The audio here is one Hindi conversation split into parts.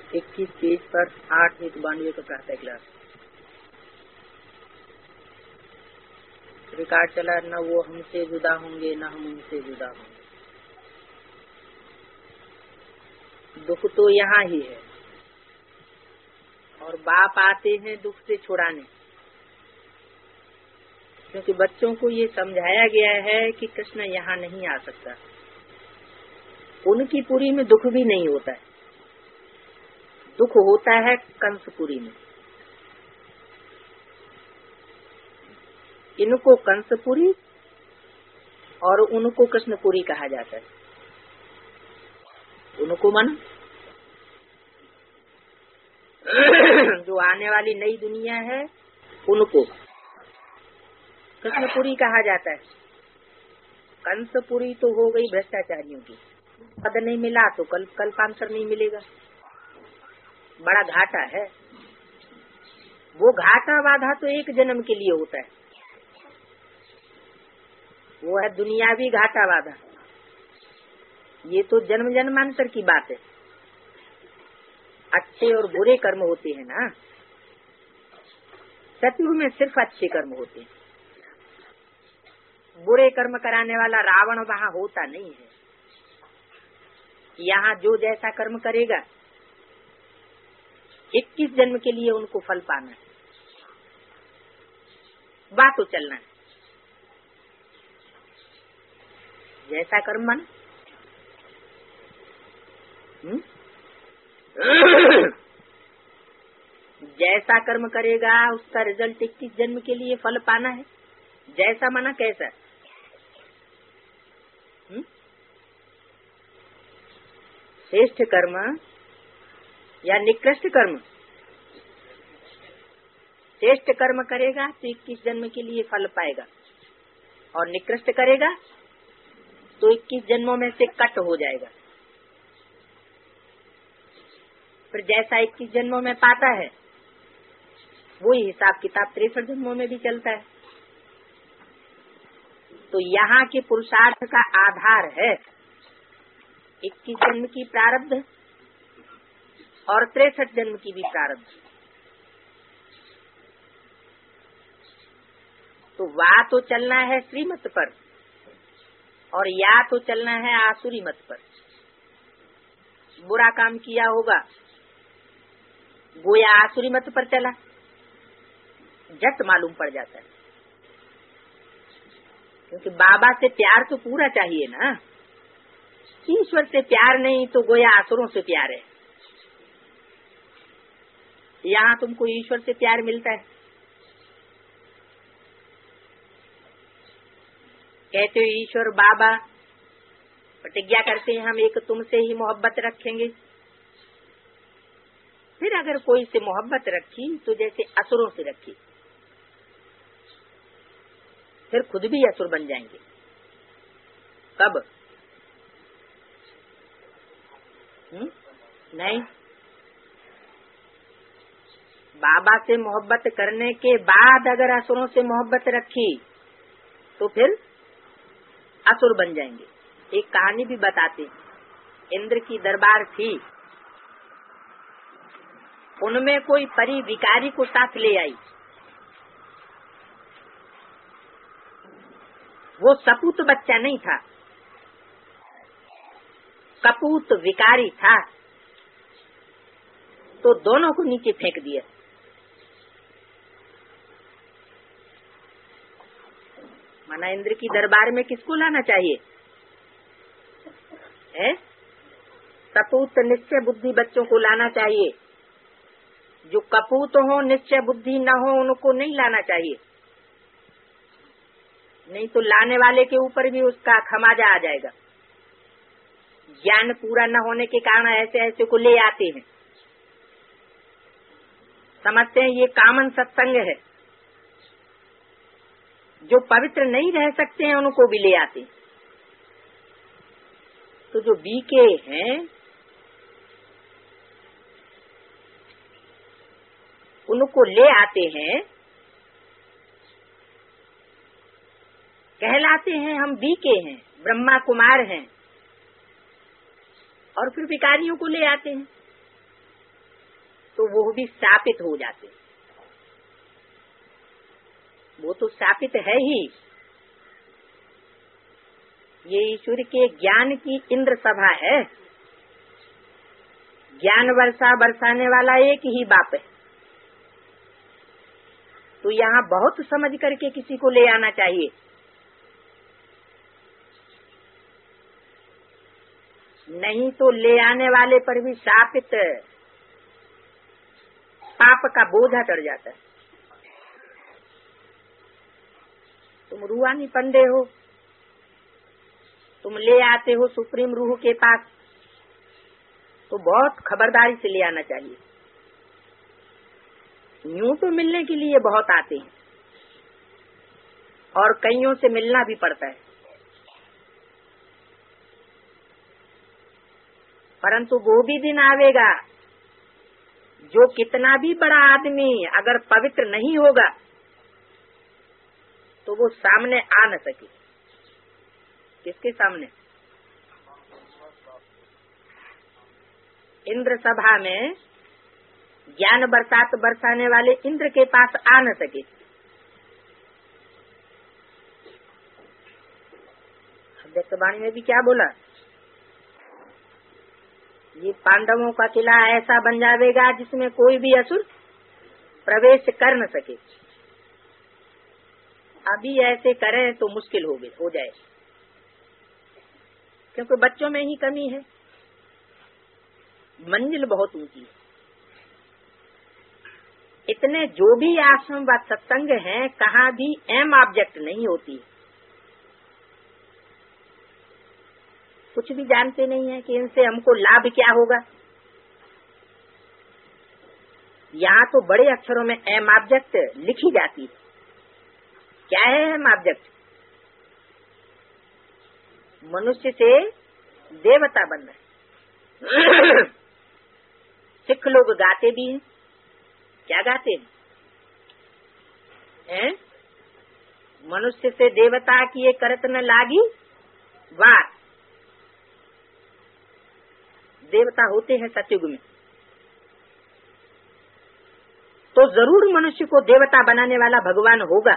21 पेज पर 892 का प्रातः क्लास रिकॉर्ड चला। न वो हमसे जुदा होंगे न हम उनसे जुदा होंगे। दुख तो यहाँ ही है और बाप आते हैं दुख से छुड़ाने, क्योंकि बच्चों को ये समझाया गया है कि कृष्ण यहाँ नहीं आ सकता। उनकी पुरी में दुख भी नहीं होता है, दुख होता है कंसपुरी में। इनको कंसपुरी और उनको कृष्णपुरी कहा जाता है। उनको मन जो आने वाली नई दुनिया है उनको कृष्णपुरी कहा जाता है। कंसपुरी तो हो गई भ्रष्टाचारियों की। पद नहीं मिला तो कल्पांतर नहीं मिलेगा, बड़ा घाटा है। वो घाटा बाधा तो एक जन्म के लिए होता है, वो है दुनियावी घाटा बाधा। ये तो जन्म जन्मांतर की बात है। अच्छे और बुरे कर्म होते हैं ना, सतयुग में सिर्फ अच्छे कर्म होते हैं। बुरे कर्म कराने वाला रावण वहाँ होता नहीं है। यहाँ जो जैसा कर्म करेगा 21 जन्म के लिए उनको फल पाना है, बात तो चलना है। जैसा कर्म मन जैसा कर्म करेगा उसका रिजल्ट 21 जन्म के लिए फल पाना है। जैसा माना कैसा? श्रेष्ठ कर्म या निकृष्ट कर्म? श्रेष्ठ कर्म करेगा तो 21 जन्म के लिए फल पाएगा, और निकृष्ट करेगा तो 21 जन्मों में से कट हो जाएगा। फिर जैसा 21 जन्मों में पाता है वही हिसाब किताब 63 जन्मों में भी चलता है। तो यहाँ के पुरुषार्थ का आधार है 21 जन्म की प्रारब्ध और 63 जन्म की भी प्रारब्ध। तो वा तो चलना है श्रीमत पर और या तो चलना है आसुरी मत पर। बुरा काम किया होगा गोया आसुरी मत पर चला, झट मालूम पड़ जाता है। क्योंकि बाबा से प्यार तो पूरा चाहिए ना, ईश्वर से प्यार नहीं तो गोया आसुरों से प्यार है। यहाँ तुमको ईश्वर से प्यार मिलता है, कहते हो ईश्वर बाबा, प्रतिज्ञा करते हैं हम एक तुमसे ही मोहब्बत रखेंगे। फिर अगर कोई से मोहब्बत रखी तो जैसे असुरों से रखी, फिर खुद भी असुर बन जाएंगे। कब? नहीं, बाबा से मोहब्बत करने के बाद अगर असुरों से मोहब्बत रखी तो फिर असुर बन जाएंगे। एक कहानी भी बताते हैं। इंद्र की दरबार थी, उनमें कोई परी भिखारी को साथ ले आई। वो सपूत बच्चा नहीं था, कपूत भिखारी था। तो दोनों को नीचे फेंक दिया। माना इंद्र की दरबार में किसको लाना चाहिए? है सपूत निश्चय बुद्धि बच्चों को लाना चाहिए। जो कपूत हो, निश्चय बुद्धि न हो, उनको नहीं लाना चाहिए। नहीं तो लाने वाले के ऊपर भी उसका खमाजा आ जाएगा। ज्ञान पूरा न होने के कारण ऐसे ऐसे को ले आते हैं, समझते हैं ये कामन सत्संग है। जो पवित्र नहीं रह सकते हैं उनको भी ले आते हैं। तो जो बीके हैं उनको ले आते हैं, कहलाते हैं हम बीके हैं, ब्रह्मा कुमार हैं, और फिर भिखारियों को ले आते हैं। तो वो भी शापित हो जाते। वो तो शापित है ही। ये ईश्वर के ज्ञान की इंद्र सभा है। ज्ञान वर्षा बरसाने वाला एक ही बाप है। तो यहाँ बहुत समझ करके किसी को ले आना चाहिए। नहीं तो ले आने वाले पर भी शापित पाप का बोझा चढ़ जाता है। तुम रूहानी पंडे हो, तुम ले आते हो सुप्रीम रूह के पास, तो बहुत खबरदारी से ले आना चाहिए। यूं तो मिलने के लिए बहुत आते हैं और कईयों से मिलना भी पड़ता है, परंतु वो भी दिन आवेगा जो कितना भी बड़ा आदमी अगर पवित्र नहीं होगा तो वो सामने आ न सके। किसके सामने? इंद्र सभा में ज्ञान बरसाने वाले इंद्र के पास आ न सके। व्यक्तवाणी में भी क्या बोला? ये पांडवों का किला ऐसा बन जाएगा जिसमें कोई भी असुर प्रवेश कर न सके। अभी ऐसे करें तो मुश्किल हो जाए, क्योंकि बच्चों में ही कमी है। मंजिल बहुत ऊंची है। इतने जो भी आश्रम व सत्संग हैं, कहाँ भी एम ऑब्जेक्ट नहीं होती। कुछ भी जानते नहीं है कि इनसे हमको लाभ क्या होगा। यहाँ तो बड़े अक्षरों में एम ऑब्जेक्ट लिखी जाती है। क्या है एम ऑब्जेक्ट? मनुष्य से देवता बनना है। सिख लोग गाते भी हैं। क्या गाते हैं? मनुष्य से देवता की ये करत न लागी वार। देवता होते हैं सतयुग में, तो जरूर मनुष्य को देवता बनाने वाला भगवान होगा।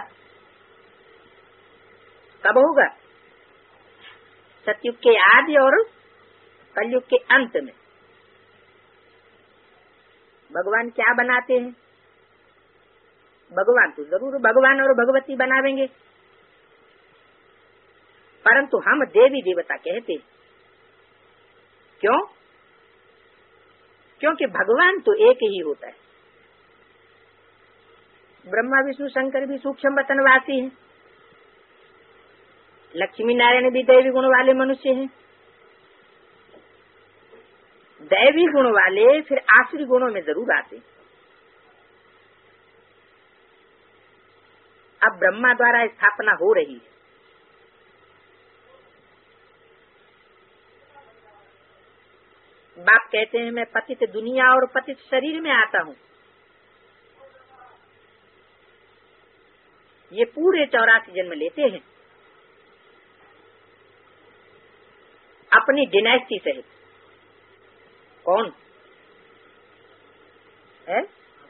कब होगा? सतयुग के आदि और कलयुग के अंत में। भगवान क्या बनाते हैं? भगवान तो जरूर भगवान और भगवती बनावेंगे, परंतु हम देवी देवता कहते हैं। क्यों? क्योंकि भगवान तो एक ही होता है। ब्रह्मा विष्णु शंकर भी सूक्ष्म वतनवासी हैं। लक्ष्मी नारायण भी दैवी गुण वाले मनुष्य हैं। दैवी गुण वाले फिर आसुरी गुणों में जरूर आते। अब ब्रह्मा द्वारा स्थापना हो रही है। बाप कहते हैं मैं पतित दुनिया और पतित शरीर में आता हूँ। ये पूरे 84 जन्म लेते हैं अपनी डिनेस्टी सहित। कौन है?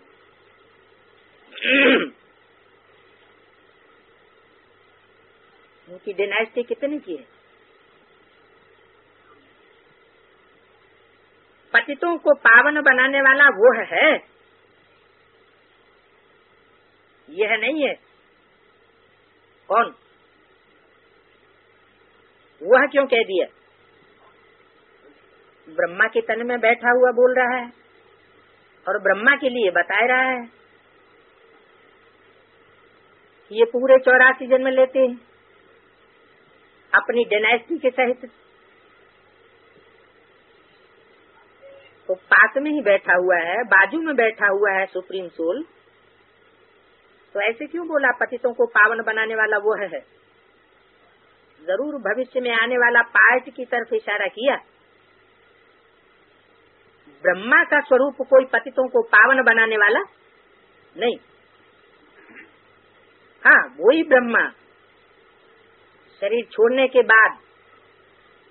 उनकी डिनेस्टी कितने की है? पतितों को पावन बनाने वाला वो है, यह नहीं है। कौन? वह क्यों कह दिया? ब्रह्मा के तन में बैठा हुआ बोल रहा है और ब्रह्मा के लिए बता रहा है। ये पूरे 84 जन्म लेते हैं अपनी डायनेस्टी के सहित। तो पास में ही बैठा हुआ है, बाजू में बैठा हुआ है सुप्रीम सोल। तो ऐसे क्यों बोला पतितों को पावन बनाने वाला वो है? जरूर भविष्य में आने वाला पार्ट की तरफ इशारा किया। ब्रह्मा का स्वरूप कोई पतितों को पावन बनाने वाला नहीं। हाँ, वही ब्रह्मा शरीर छोड़ने के बाद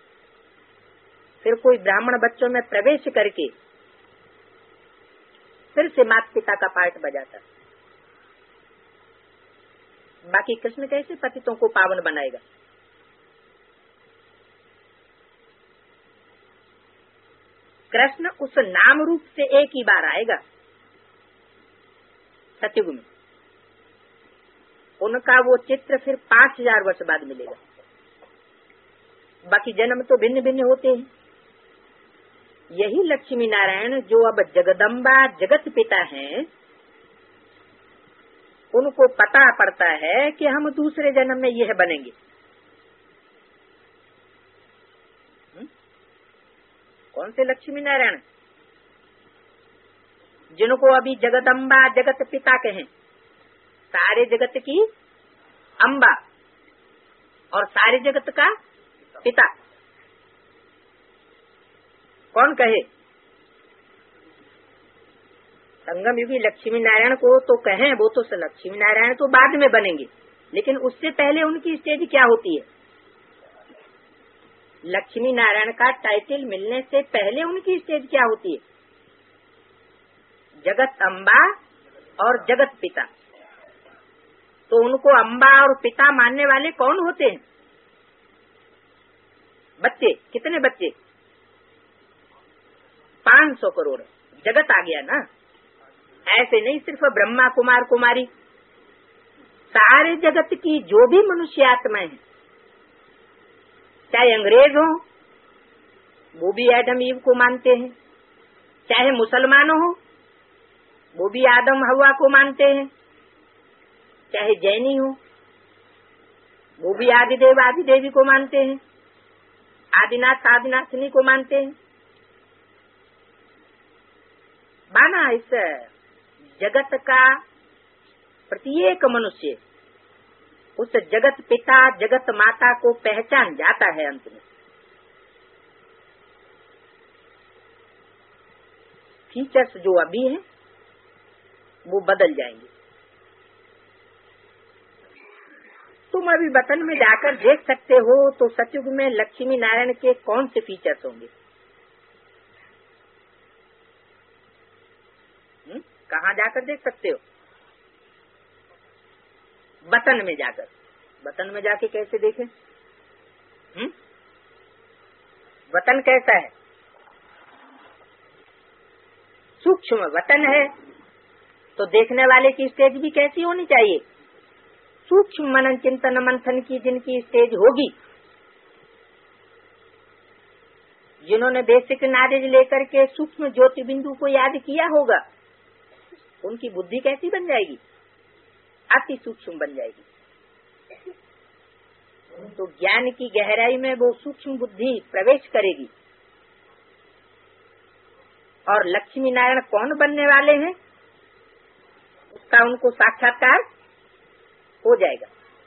फिर कोई ब्राह्मण बच्चों में प्रवेश करके फिर से माता पिता का पार्ट बजाता। बाकी कृष्ण कैसे पतितों को पावन बनाएगा? कृष्ण उस नाम रूप से एक ही बार आएगा सतयुग में। उनका वो चित्र फिर 5000 वर्ष बाद मिलेगा। बाकी जन्म तो भिन्न भिन्न होते हैं। यही लक्ष्मी नारायण जो अब जगदम्बा जगत पिता हैं, उनको पता पड़ता है कि हम दूसरे जन्म में यह बनेंगे। कौन से लक्ष्मी नारायण? जिनको अभी जगदम्बा जगत पिता कहें, सारे जगत की अम्बा और सारे जगत का पिता। कौन कहे? संगम युगी लक्ष्मी नारायण को तो कहें, वो तो लक्ष्मी नारायण तो बाद में बनेंगे, लेकिन उससे पहले उनकी स्टेज क्या होती है? लक्ष्मी नारायण का टाइटल मिलने से पहले उनकी स्टेज क्या होती है? जगत अम्बा और जगत पिता। तो उनको अम्बा और पिता मानने वाले कौन होते हैं? बच्चे। कितने बच्चे? 500 करोड़। जगत आ गया ना। ऐसे नहीं सिर्फ ब्रह्मा कुमार कुमारी, सारे जगत की जो भी मनुष्य आत्माएं हैं, चाहे अंग्रेज हो वो भी एडम ईव को मानते हैं, चाहे मुसलमान हो वो भी आदम हवा को मानते हैं, चाहे जैनी हो वो भी आदिदेव आदिदेवी को मानते हैं, आदिनाथ आदिनाथनी को मानते हैं। माना इस जगत का प्रत्येक मनुष्य उस जगत पिता जगत माता को पहचान जाता है। अंत में फीचर्स जो अभी हैं वो बदल जाएंगे। तुम अभी वतन में जाकर देख सकते हो तो सतयुग में लक्ष्मी नारायण के कौन से फीचर्स होंगे? कहाँ जाकर देख सकते हो? वतन में जाकर। वतन में जाके कैसे देखें? वतन कैसा है? सूक्ष्म वतन है तो देखने वाले की स्टेज भी कैसी होनी चाहिए? सूक्ष्म मनन चिंतन मंथन की जिनकी स्टेज होगी, जिन्होंने बेसिक नॉलेज लेकर के सूक्ष्म ज्योति बिंदु को याद किया होगा, उनकी बुद्धि कैसी बन जाएगी? अति सूक्ष्म बन जाएगी। तो ज्ञान की गहराई में वो सूक्ष्म बुद्धि प्रवेश करेगी। और लक्ष्मी नारायण कौन बनने वाले हैं उसका उनको साक्षात्कार हो जाएगा।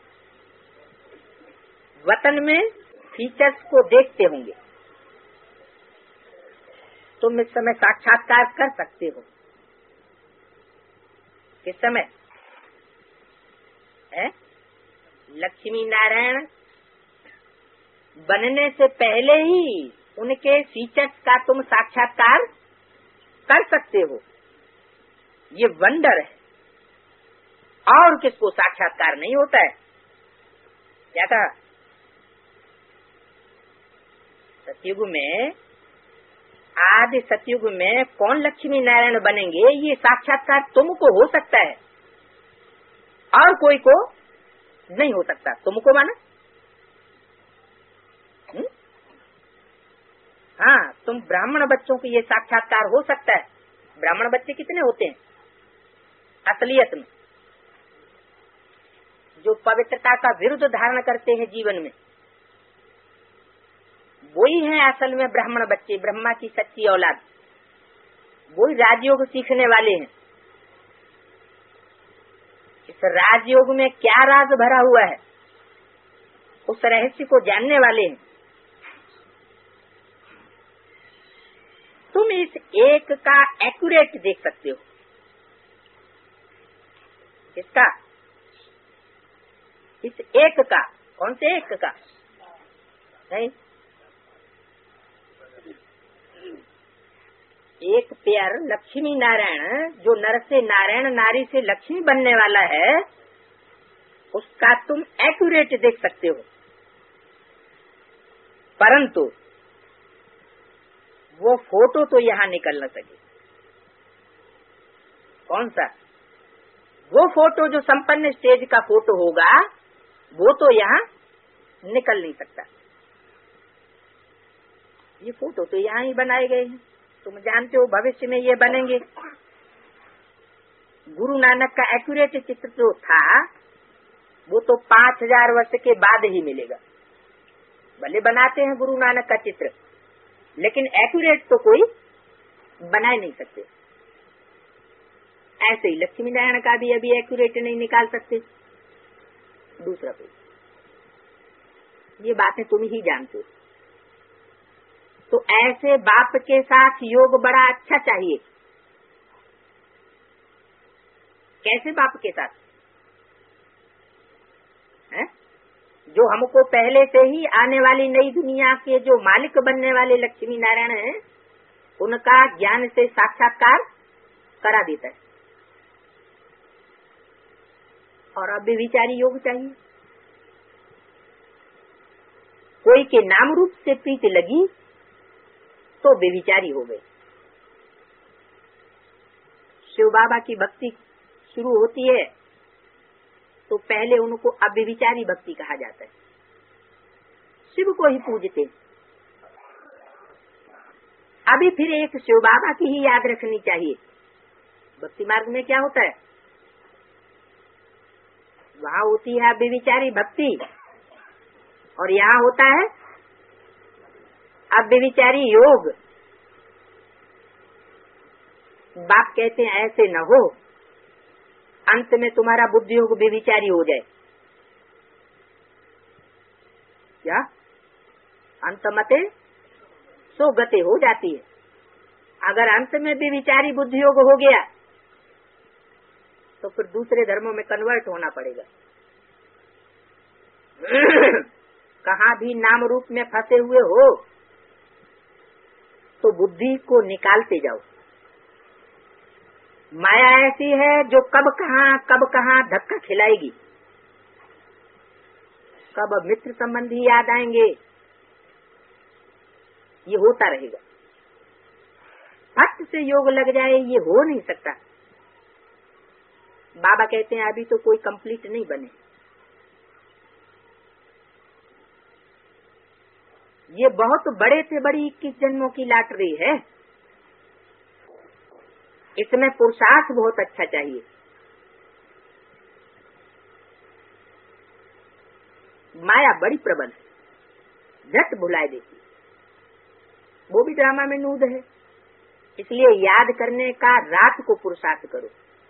वतन में फीचर्स को देखते होंगे, तुम इस समय साक्षात्कार कर सकते हो। किस समय है? लक्ष्मी नारायण बनने से पहले ही उनके फीचर्स का तुम साक्षात्कार कर सकते हो। ये वंडर है। और किसको साक्षात्कार नहीं होता है? क्या कहा? सतयुग में, आदि सतयुग में कौन लक्ष्मी नारायण बनेंगे ये साक्षात्कार तुमको हो सकता है और कोई को नहीं हो सकता। तुमको माना? हाँ, तुम ब्राह्मण बच्चों को ये साक्षात्कार हो सकता है। ब्राह्मण बच्चे कितने होते हैं असलियत में? जो पवित्रता का विरुद्ध धारण करते हैं जीवन में, वही है असल में ब्राह्मण बच्चे, ब्रह्मा की सच्ची औलाद। वही राजयोग सीखने वाले हैं। इस राजयोग में क्या राज भरा हुआ है उस रहस्य को जानने वाले हैं। तुम इस एक का एक्यूरेट देख सकते हो। किसका? इस एक का। कौन से एक का? नहीं, एक पेयर लक्ष्मी नारायण, जो नर से नारायण, नारी से लक्ष्मी बनने वाला है, उसका तुम एक्यूरेट देख सकते हो, परंतु वो फोटो तो यहाँ निकल न सके। कौन सा? वो फोटो जो संपन्न स्टेज का फोटो होगा, वो तो यहाँ निकल नहीं सकता। ये फोटो तो यहाँ ही बनाए गए हैं, तुम जानते हो भविष्य में ये बनेंगे। गुरु नानक का एक्यूरेट चित्र जो था, वो तो 5000 वर्ष के बाद ही मिलेगा। भले बनाते हैं गुरु नानक का चित्र, लेकिन एक्यूरेट तो कोई बना ही नहीं सकते। ऐसे ही लक्ष्मी नारायण का भी अभी एक्यूरेट नहीं निकाल सकते। दूसरा कोई, ये बातें तुम ही जानते हो। तो ऐसे बाप के साथ योग बड़ा अच्छा चाहिए। कैसे बाप के साथ है? जो हमको पहले से ही आने वाली नई दुनिया के जो मालिक बनने वाले लक्ष्मी नारायण हैं, उनका ज्ञान से साक्षात्कार करा देता है। और अब भी विचारी योग चाहिए। कोई के नाम रूप से प्रीति लगी तो बेविचारी हो गए। शिव बाबा की भक्ति शुरू होती है तो पहले उनको अव्यभिचारी भक्ति कहा जाता है। शिव को ही पूजते। अभी फिर एक शिव बाबा की ही याद रखनी चाहिए। भक्ति मार्ग में क्या होता है? वहाँ होती है अव्यभिचारी भक्ति, और यहाँ होता है अव्यभिचारी योग। बाप कहते हैं ऐसे न हो, अंत में तुम्हारा बुद्धि योग व्यभिचारी हो जाए। क्या? अंत मते सो गते हो जाती है। अगर अंत में व्यभिचारी बुद्धि योग हो गया तो फिर दूसरे धर्मों में कन्वर्ट होना पड़ेगा। कहाँ भी नाम रूप में फंसे हुए हो तो बुद्धि को निकालते जाओ। माया ऐसी है जो कब कहाँ धक्का खिलाएगी। कब मित्र संबंधी याद आएंगे, ये होता रहेगा। फट से योग लग जाए, ये हो नहीं सकता। बाबा कहते हैं अभी तो कोई कंप्लीट नहीं बने। ये बहुत बड़े से बड़ी 21 जन्मों की लॉटरी है। इसमें पुरुषार्थ बहुत अच्छा चाहिए। माया बड़ी प्रबल है, झट भुलाए देती। वो भी ड्रामा में नूद है। इसलिए याद करने का रात को पुरुषार्थ करो।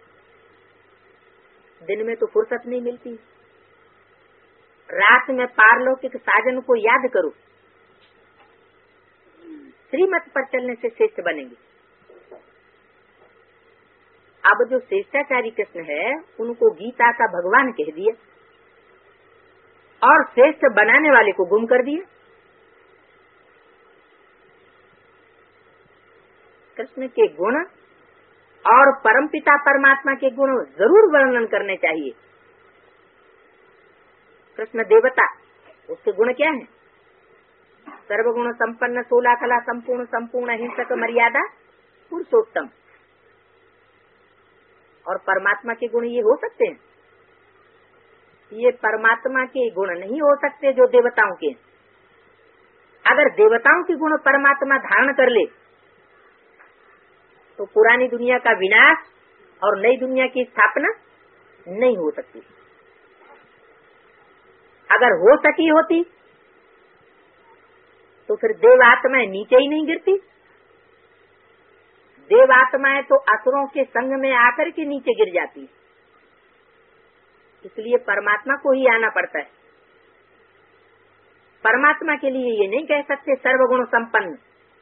दिन में तो फुर्सत नहीं मिलती। रात में पारलौकिक साजन को याद करो। श्रीमत पर चलने से श्रेष्ठ बनेंगे। अब जो श्रेष्ठाचारी कृष्ण है, उनको गीता का भगवान कह दिया और श्रेष्ठ बनाने वाले को गुम कर दिया। कृष्ण के गुण और परमपिता परमात्मा के गुण जरूर वर्णन करने चाहिए। कृष्ण देवता, उसके गुण क्या है? सर्वगुण संपन्न, 16 कला संपूर्ण, संपूर्ण हिंसक, मर्यादा पुरुषोत्तम। और परमात्मा के गुण ये हो सकते हैं? ये परमात्मा के गुण नहीं हो सकते जो देवताओं के। अगर देवताओं के गुण परमात्मा धारण कर ले तो पुरानी दुनिया का विनाश और नई दुनिया की स्थापना नहीं हो सकती। अगर हो सकी होती तो फिर देव आत्माएं नीचे ही नहीं गिरती। देव आत्माएं तो असुरों के संग में आकर के नीचे गिर जाती। इसलिए परमात्मा को ही आना पड़ता है। परमात्मा के लिए ये नहीं कह सकते सर्वगुण संपन्न।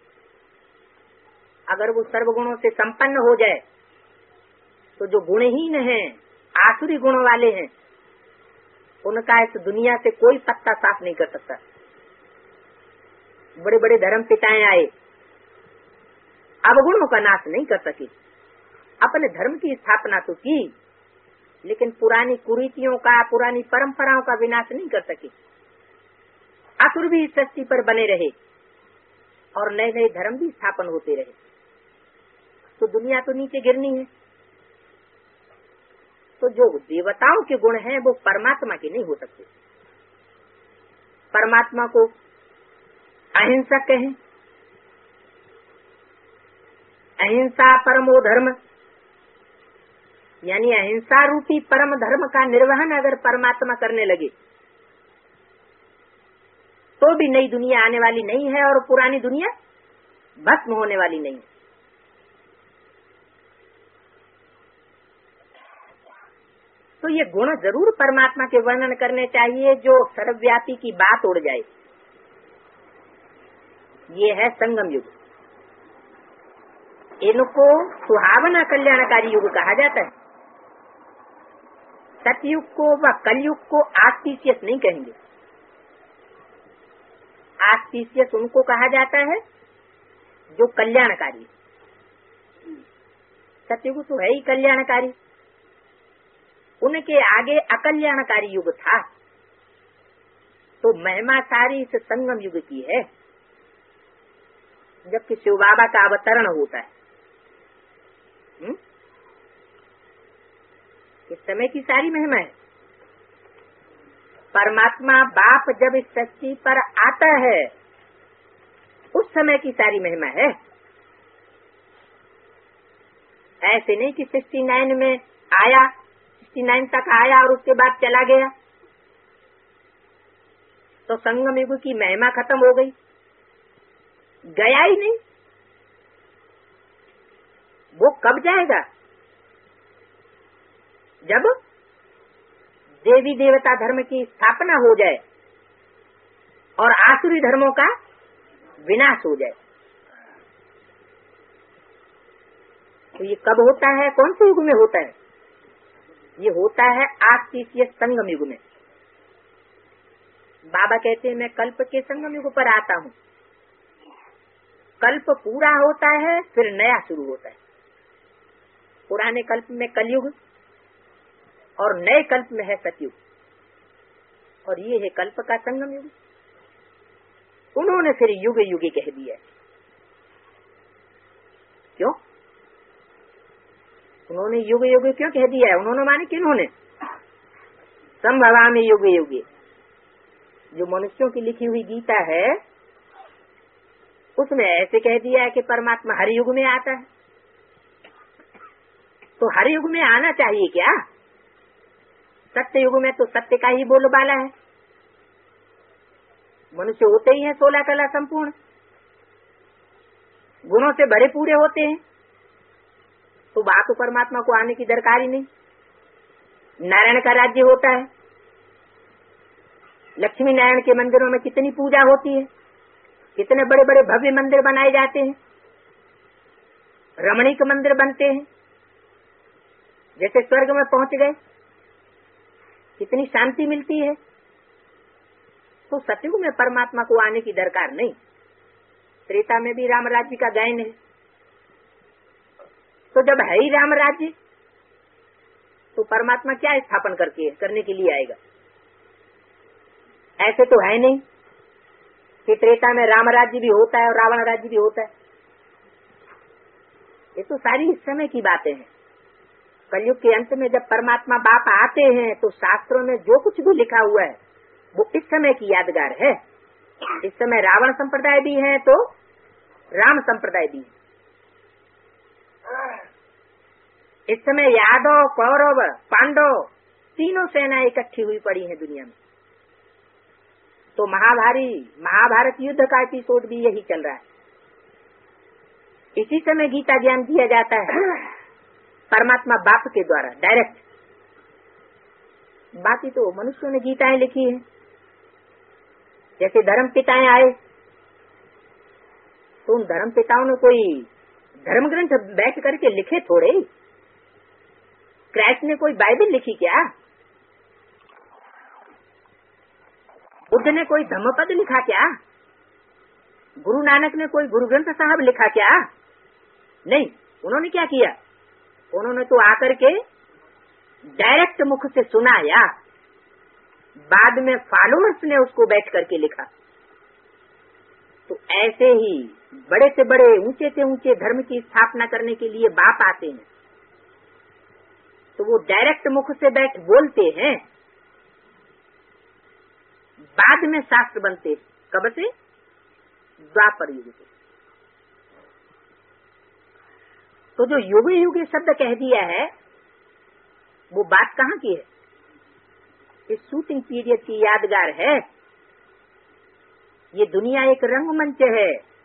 अगर वो सर्वगुणों से संपन्न हो जाए तो जो गुणहीन हैं, आसुरी गुण वाले हैं, उनका इस दुनिया से कोई पत्ता साफ नहीं कर सकता। बड़े बड़े धर्म पिताएं आए, अवगुणों का नाश नहीं कर सके। अपने धर्म की स्थापना तो की, लेकिन पुरानी कुरीतियों का, पुरानी परंपराओं का विनाश नहीं कर सके। असुर भी इस सृष्टि पर बने रहे और नए नए धर्म भी स्थापन होते रहे, तो दुनिया तो नीचे गिरनी है। तो जो देवताओं के गुण हैं वो परमात्मा के नहीं हो सकते। परमात्मा को अहिंसक कहें, अहिंसा परमो धर्म, यानी अहिंसा रूपी परम धर्म का निर्वहन अगर परमात्मा करने लगे तो भी नई दुनिया आने वाली नहीं है और पुरानी दुनिया भस्म होने वाली नहीं है। तो ये गुण जरूर परमात्मा के वर्णन करने चाहिए जो सर्वव्यापी की बात उड़ जाए। ये है संगम युग। इनको सुहावना कल्याणकारी युग कहा जाता है। सतयुग को व कलयुग को आस्पीशियस नहीं कहेंगे। आस्पीशियस उनको कहा जाता है जो कल्याणकारी। सतयुग तो है ही कल्याणकारी, उनके आगे अकल्याणकारी युग था। तो महिमा सारी इस संगम युग की है, जबकि शिव बाबा का अवतरण होता है। इस समय की सारी महिमा है। परमात्मा बाप जब इस सृष्टि पर आता है उस समय की सारी महिमा है। ऐसे नहीं कि 69 में आया, 69 तक आया और उसके बाद चला गया तो संगम युग की महिमा खत्म हो गई। गया ही नहीं। वो कब जाएगा? जब देवी देवता धर्म की स्थापना हो जाए और आसुरी धर्मों का विनाश हो जाए। तो ये कब होता है? कौन से युग में होता है? ये होता है आस्पीशियस संगम युग में। बाबा कहते हैं मैं कल्प के संगम युग पर आता हूँ। कल्प पूरा होता है फिर नया शुरू होता है। पुराने कल्प में कलयुग और नए कल्प में है सतयुग, और ये है कल्प का संगम युग। उन्होंने फिर युग युगी कह दिया। क्यों उन्होंने युग युग क्यों कह दिया है? उन्होंने माने किन्होंने? संभवामि युग युगे, जो मनुष्यों की लिखी हुई गीता है उसमें ऐसे कह दिया है कि परमात्मा हर युग में आता है। तो हर युग में आना चाहिए क्या? सत्य युग में तो सत्य का ही बोलबाला है। मनुष्य होते ही हैं 16 कला संपूर्ण, गुणों से भरे पूरे होते हैं, तो बात तो परमात्मा को आने की दरकार ही नहीं। नारायण का राज्य होता है, लक्ष्मी नारायण के मंदिरों में कितनी पूजा होती है, कितने बड़े बड़े भव्य मंदिर बनाए जाते हैं, रमणीक मंदिर बनते हैं, जैसे स्वर्ग में पहुंच गए, कितनी शांति मिलती है। तो सतयुग में परमात्मा को आने की दरकार नहीं। त्रेता में भी राम राज्य का गायन है। तो जब है ही राम राज्य तो परमात्मा क्या स्थापन करने के लिए आएगा? ऐसे तो है नहीं कि त्रेता में राम राज्य भी होता है और रावण राज्य भी होता है। ये तो सारी इस समय की बातें हैं। कलयुग के अंत में जब परमात्मा बाप आते हैं तो शास्त्रों में जो कुछ भी लिखा हुआ है वो इस समय की यादगार है। इस समय रावण संप्रदाय भी है तो राम संप्रदाय भी है। इस समय यादव, कौरव, पांडव तीनों सेनाएं इकट्ठी हुई पड़ी हैं दुनिया में। तो महाभारत युद्ध का एपिसोड भी यही चल रहा है। इसी समय गीता ज्ञान दिया जाता है परमात्मा बाप के द्वारा डायरेक्ट। बाकी तो मनुष्यों ने गीताएं लिखी हैं। जैसे धर्म पिताएं आए तो उन धर्म पिताओं ने कोई धर्म ग्रंथ बैठ करके लिखे थोड़े। क्राइस्ट ने कोई बाइबल लिखी क्या? बुद्ध ने कोई धम्मपद लिखा क्या? गुरु नानक ने कोई गुरु ग्रंथ साहब लिखा क्या? नहीं, उन्होंने क्या किया, उन्होंने तो आकर के डायरेक्ट मुख से सुनाया, बाद में फॉलोअर्स ने उसको बैठ करके लिखा। तो ऐसे ही बड़े से बड़े, ऊंचे से ऊंचे धर्म की स्थापना करने के लिए बाप आते हैं, तो वो डायरेक्ट मुख से बैठ बोलते हैं, बाद में शास्त्र बनते। कब से? द्वापर युग से। तो जो युग युग शब्द कह दिया है, वो बात कहाँ की है? इस शूटिंग पीरियड की यादगार है। ये दुनिया एक रंगमंच है,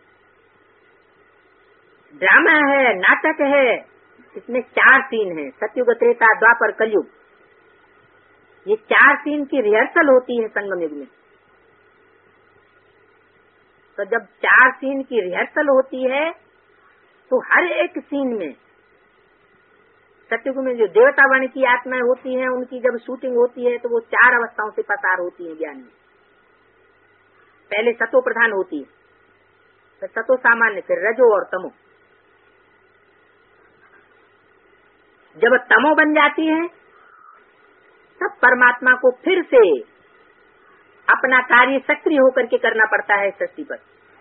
ड्रामा है, नाटक है। इसमें 4 सीन है, सतयुग, त्रेता, द्वापर, कलयुग। ये 4 सीन की रिहर्सल होती है संगम युग में। तो जब 4 सीन की रिहर्सल होती है, तो हर एक सीन में, सतयुग में जो देवतागण की आत्माएं होती हैं, उनकी जब शूटिंग होती है, तो वो 4 अवस्थाओं से पसार होती है ज्ञान में। पहले सतो प्रधान होती है, फिर सतो सामान्य, फिर रजो और तमो। जब तमो बन जाती है, तब परमात्मा को फिर से अपना कार्य सक्रिय होकर के करना पड़ता है सृष्टि पर।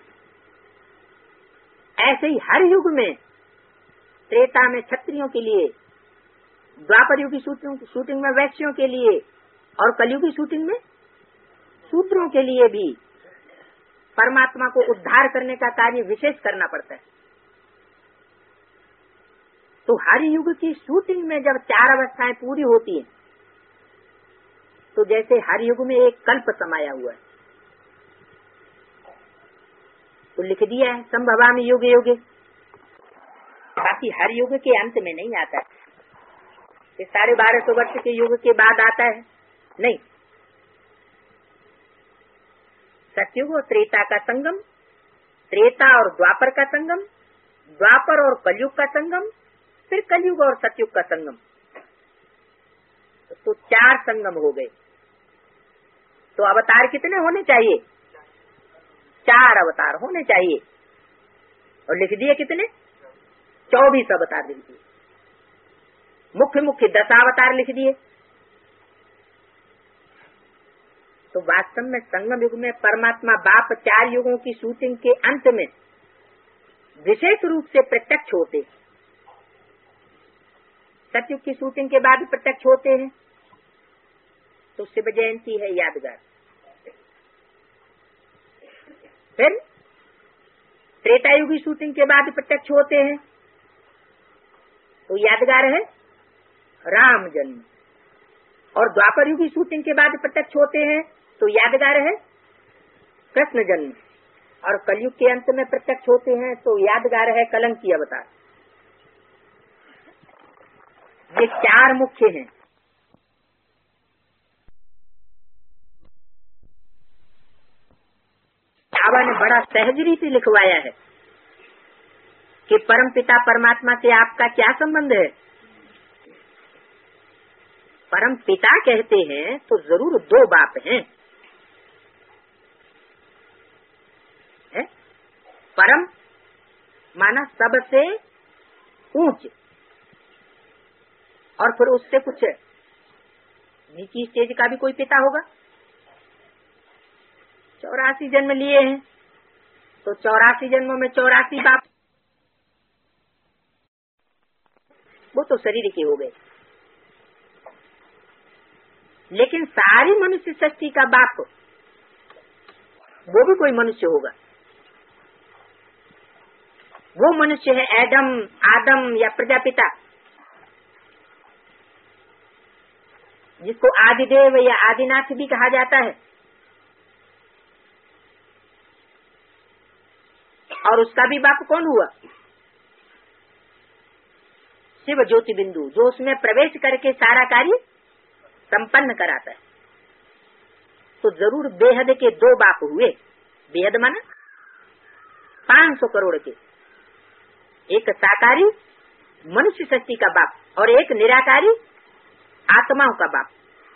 ऐसे ही हर युग में, त्रेता में क्षत्रियों के लिए, द्वापर युग की शूटिंग में वैश्यों के लिए, और कलयुग की शूटिंग में शूद्रों के लिए भी परमात्मा को उद्धार करने का कार्य विशेष करना पड़ता है। तो हर युग की शूटिंग में जब 4 अवस्थाएं पूरी होती हैं, तो जैसे हर युग में एक कल्प समाया हुआ है, तो लिख दिया है संभवामि युगे युगे। बाकी हर युग के अंत में नहीं आता है, ये 1250 वर्ष के युग के बाद आता है, नहीं। सतयुग और त्रेता का संगम, त्रेता और द्वापर का संगम, द्वापर और कलयुग का संगम, फिर कलयुग और सतयुग का संगम। तो 4 संगम हो गए। तो अवतार कितने होने चाहिए? 4 अवतार होने चाहिए। और लिख दिए कितने? 24 अवतार लिख दिए। मुख्य मुख्य 10 अवतार लिख दिए। तो वास्तव में संगम युग में परमात्मा बाप 4 युगों की शूटिंग के अंत में विशेष रूप से प्रत्यक्ष होते। सतयुग की शूटिंग के बाद प्रत्यक्ष होते हैं, तो शिव जयंती है यादगार। फिर त्रेता युग की शूटिंग के बाद प्रत्यक्ष होते हैं, तो यादगार है राम जन्म। और द्वापर युग की शूटिंग के बाद प्रत्यक्ष होते हैं, तो यादगार है कृष्ण जन्म। और कलयुग के अंत में प्रत्यक्ष होते हैं, तो यादगार है कलंकी अवतार। ये 4 मुख्य हैं। बाबा ने बड़ा सहज रीति लिखवाया है कि परम पिता परमात्मा से आपका क्या संबंध है। परम पिता कहते हैं तो जरूर 2 बाप हैं, है? परम माना सबसे ऊंच, और फिर उससे कुछ नीची स्टेज का भी कोई पिता होगा। 84 जन्म लिए हैं, तो 84 जन्मों में 84 बाप, वो तो शरीर के हो गए। लेकिन सारी मनुष्य सृष्टि का बाप वो भी कोई मनुष्य होगा। वो मनुष्य है एडम, आदम या प्रजापिता, जिसको आदिदेव या आदिनाथ भी कहा जाता है। और उसका भी बाप कौन हुआ? शिव ज्योति बिंदु, जो उसमें प्रवेश करके सारा कार्य संपन्न कराता है। तो जरूर बेहद के 2 बाप हुए। बेहद माना 500 करोड़ के, एक साकारी मनुष्य सृष्टि का बाप और एक निराकारी आत्माओं का बाप।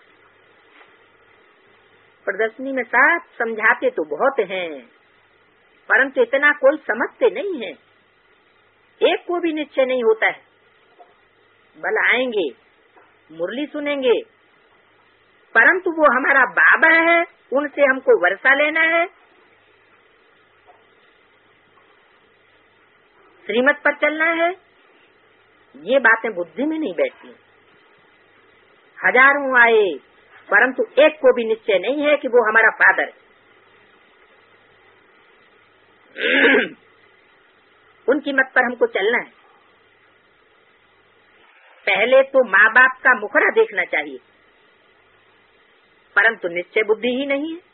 प्रदर्शनी में साथ समझाते तो बहुत हैं, परंतु इतना कोई समझते नहीं है। एक को भी निश्चय नहीं होता है। बल आएंगे, मुरली सुनेंगे, परंतु वो हमारा बाबा है, उनसे हमको वर्षा लेना है, श्रीमत पर चलना है, ये बातें बुद्धि में नहीं बैठती। हजारों आए, परंतु एक को भी निश्चय नहीं है कि वो हमारा फादर है। उनकी मत पर हमको चलना है। पहले तो माँ बाप का मुखड़ा देखना चाहिए, परंतु निश्चय बुद्धि ही नहीं है।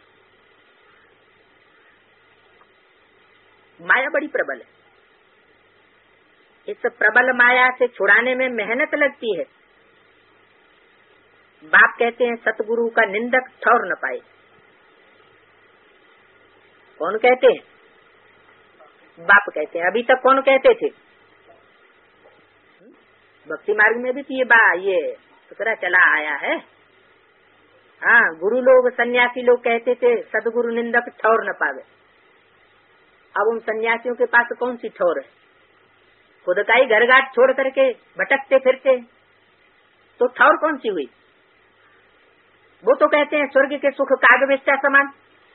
माया बड़ी प्रबल है। इस प्रबल माया से छुड़ाने में मेहनत लगती है। बाप कहते हैं सतगुरु का निंदक ठौर न पाए। कौन कहते हैं? बाप कहते हैं। अभी तक कौन कहते थे? भक्ति मार्ग में भी तो ये टुकड़ा चला आया है। हाँ, गुरु लोग, सन्यासी लोग कहते थे सतगुरु निंदक ठौर न पावे। अब उन सन्यासियों के पास कौन सी ठौर है? खुद का ही घर घाट छोड़ करके भटकते फिरते, तो ठौर कौन सी हुई? वो तो कहते हैं स्वर्ग के सुख कागवेष्टा समान।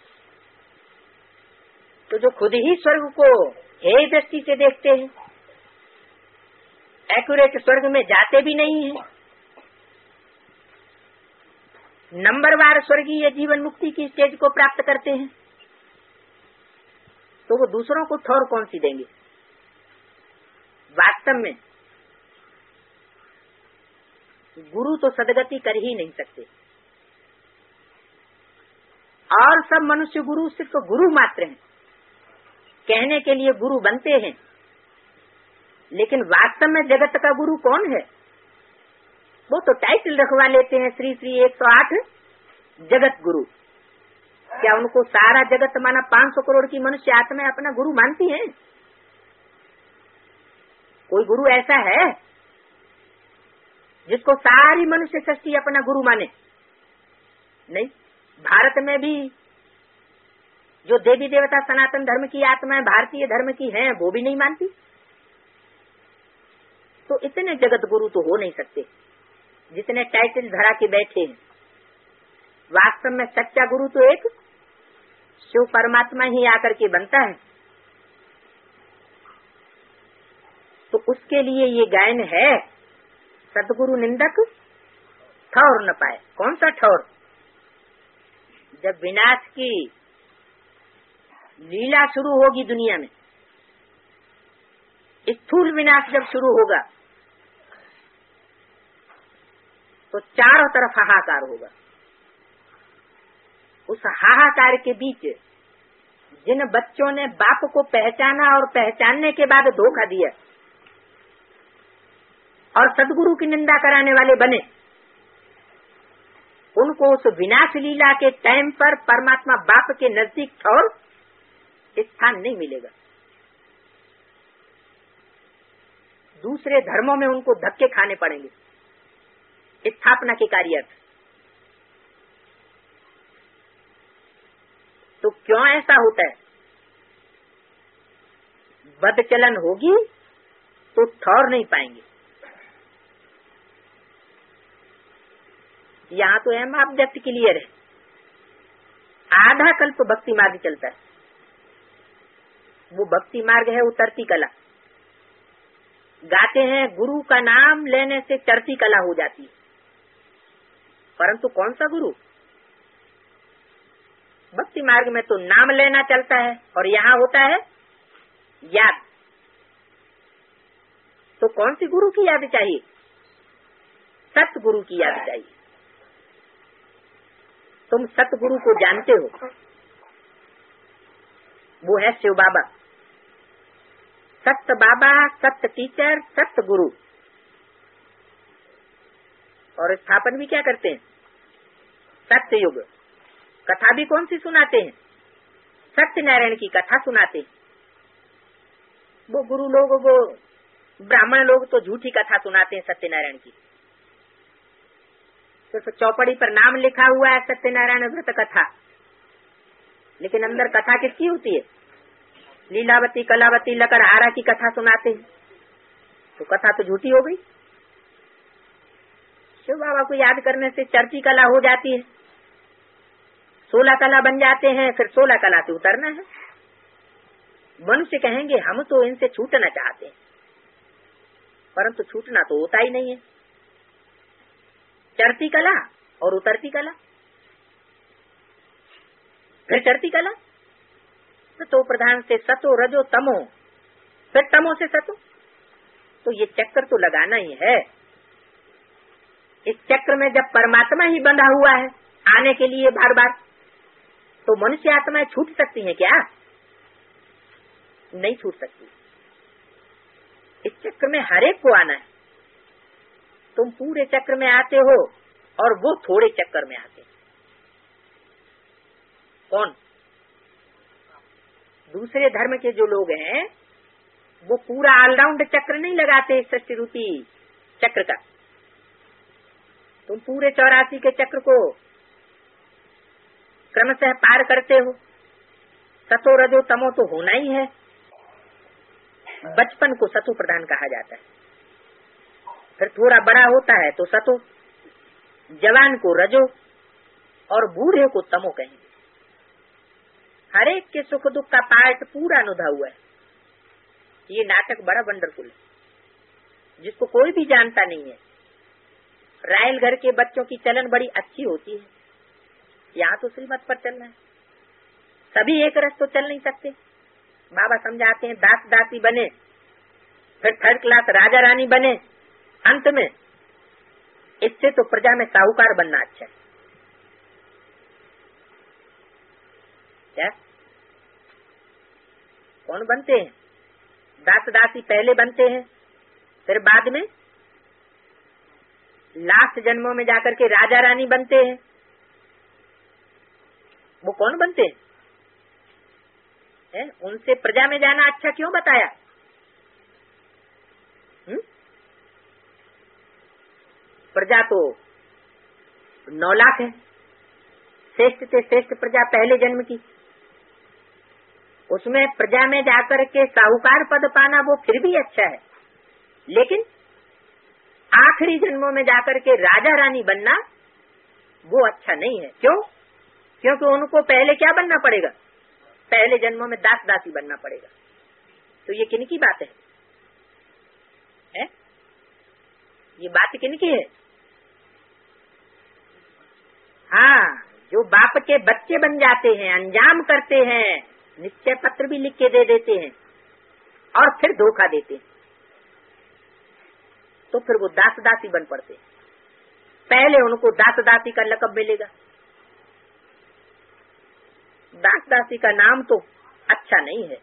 तो जो खुद ही स्वर्ग को हे दृष्टि से देखते हैं, एक्यूरेट स्वर्ग में जाते भी नहीं है, नंबरवार स्वर्गीय जीवन मुक्ति की स्टेज को प्राप्त करते हैं, तो वो दूसरों को ठौर कौन सी देंगे? वास्तव में गुरु तो सदगति कर ही नहीं सकते, और सब मनुष्य गुरु सिर्फ गुरु मात्र हैं। कहने के लिए गुरु बनते हैं, लेकिन वास्तव में जगत का गुरु कौन है? वो तो टाइटल रखवा लेते हैं, श्री श्री 108 जगत गुरु। क्या उनको सारा जगत माना 500 करोड़ की मनुष्य आत्मा अपना गुरु मानती है? कोई गुरु ऐसा है जिसको सारी मनुष्य सृष्टि अपना गुरु माने? नहीं। भारत में भी जो देवी देवता सनातन धर्म की आत्माएं भारतीय धर्म की हैं, वो भी नहीं मानती। तो इतने जगत गुरु तो हो नहीं सकते जितने टाइटल धरा के बैठे हैं। वास्तव में सच्चा गुरु तो एक शिव परमात्मा ही आकर के बनता है। तो उसके लिए ये गायन है, सतगुरु निंदक ठौर न पाए। कौन सा ठौर? जब विनाश की लीला शुरू होगी दुनिया में, स्थूल विनाश जब शुरू होगा, तो चारों तरफ हाहाकार होगा। उस हाहाकार के बीच जिन बच्चों ने बाप को पहचाना और पहचानने के बाद धोखा दिया और सदगुरु की निंदा कराने वाले बने, उनको उस विनाश लीला के टाइम पर परमात्मा बाप के नजदीक ठौर स्थान नहीं मिलेगा। दूसरे धर्मों में उनको धक्के खाने पड़ेंगे स्थापना के कार्य। तो क्यों ऐसा होता है? बदचलन होगी तो ठौर नहीं पाएंगे। यहाँ तो एम ऑब्जेक्ट क्लियर है। आधा कल्प भक्ति मार्ग चलता है। वो भक्ति मार्ग है उतरती कला। गाते हैं गुरु का नाम लेने से चढ़ती कला हो जाती है, परंतु कौन सा गुरु? भक्ति मार्ग में तो नाम लेना चलता है और यहाँ होता है याद। तो कौन सी गुरु की याद चाहिए? सतगुरु की याद चाहिए। तुम सतगुरु को जानते हो, वो है शिव बाबा। सत्य बाबा, सत्य टीचर, सत्य गुरु। और स्थापन भी क्या करते हैं? सत्य युग। कथा भी कौन सी सुनाते हैं? सत्यनारायण की कथा सुनाते हैं। वो गुरु लोग, वो ब्राह्मण लोग तो झूठी कथा सुनाते हैं सत्यनारायण की। तो चौपड़ी पर नाम लिखा हुआ है सत्यनारायण व्रत कथा, लेकिन अंदर कथा किसकी होती है? लीलावती कलावती लकड़हारा की कथा सुनाते हैं, तो कथा तो झूठी हो गई। शिव बाबा को याद करने से चर्ची कला हो जाती है, 16 कला बन जाते हैं, फिर 16 कला से उतरना है। मनुष्य कहेंगे हम तो इनसे छूटना चाहते हैं, परंतु छूटना तो होता ही नहीं है। चढ़ती कला और उतरती कला, फिर चढ़ती कला, सतो प्रधान से सतो रजो तमो, फिर तमो से सतो, तो ये चक्कर तो लगाना ही है। इस चक्र में जब परमात्मा ही बंधा हुआ है आने के लिए बार बार, तो मनुष्य आत्माएं छूट सकती हैं क्या? नहीं छूट सकती। इस चक्र में हर एक को आना है। तुम पूरे चक्र में आते हो और वो थोड़े चक्कर में आते। कौन? दूसरे धर्म के जो लोग हैं वो पूरा ऑलराउंड चक्र नहीं लगाते सृष्टि रूपी चक्र का। तुम पूरे 84 के चक्र को क्रमशः पार करते हो। सतो रजो तमो तो होना ही है। बचपन को सतो प्रधान कहा जाता है, फिर थोड़ा बड़ा होता है तो सतो, जवान को रजो और बूढ़े को तमो कहेंगे। हर एक के सुख दुख का पार्ट पूरा अनुभा हुआ है। ये नाटक बड़ा वंडरफुल है, जिसको कोई भी जानता नहीं है। रायल घर के बच्चों की चलन बड़ी अच्छी होती है। यहाँ तो श्रीमत पर चलना है, सभी एक रस तो चल नहीं सकते। बाबा समझाते हैं दास दासी बने, फिर थर्ड क्लास राजा रानी बने, अंत में इससे तो प्रजा में साहूकार बनना अच्छा है। क्या कौन बनते हैं? दास दासी पहले बनते हैं, फिर बाद में लास्ट जन्मों में जाकर के राजा रानी बनते हैं। वो कौन बनते हैं? उनसे प्रजा में जाना अच्छा क्यों बताया? प्रजा तो 9 लाख है, श्रेष्ठ से श्रेष्ठ प्रजा पहले जन्म की। उसमें प्रजा में जाकर के साहूकार पद पाना वो फिर भी अच्छा है, लेकिन आखिरी जन्मों में जाकर के राजा रानी बनना वो अच्छा नहीं है। क्यों? क्योंकि उनको पहले क्या बनना पड़ेगा? पहले जन्मों में दास दासी बनना पड़ेगा। तो ये किनकी बात है? ये बात किनकी है? हाँ, जो बाप के बच्चे बन जाते हैं, अंजाम करते हैं, निश्चय पत्र भी लिख के दे देते हैं और फिर धोखा देते हैं, तो फिर वो दास दासी बन पड़ते हैं। पहले उनको दास दासी का लक़ब मिलेगा। दास दासी का नाम तो अच्छा नहीं है।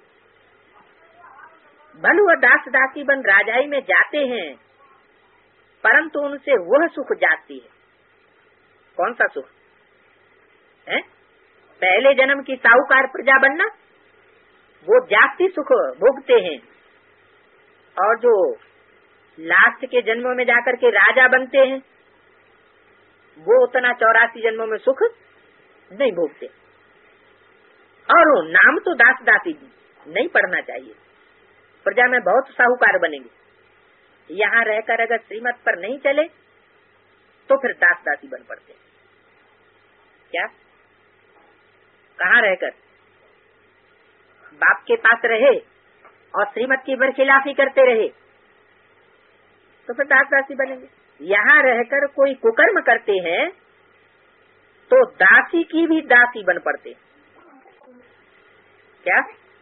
भले वह दास दासी बन राजाई में जाते हैं, परंतु उनसे वह सुख जाती है। कौन सा सुख है? पहले जन्म की साहूकार प्रजा बनना, वो जाति सुख भोगते हैं, और जो लास्ट के जन्मों में जाकर के राजा बनते हैं वो उतना 84 जन्मों में सुख नहीं भोगते। और वो नाम तो दास दासी नहीं पढ़ना चाहिए। प्रजा में बहुत साहूकार बनेंगे। यहाँ रहकर अगर श्रीमत पर नहीं चले तो फिर दास दासी बन पड़ते। क्या? कहाँ रहकर? बाप के पास रहे और श्रीमत की बरखिलाफी करते रहे तो फिर दास दासी बनेंगे। यहाँ रहकर कोई कुकर्म करते हैं तो दासी की भी दासी बन पड़ते। क्या?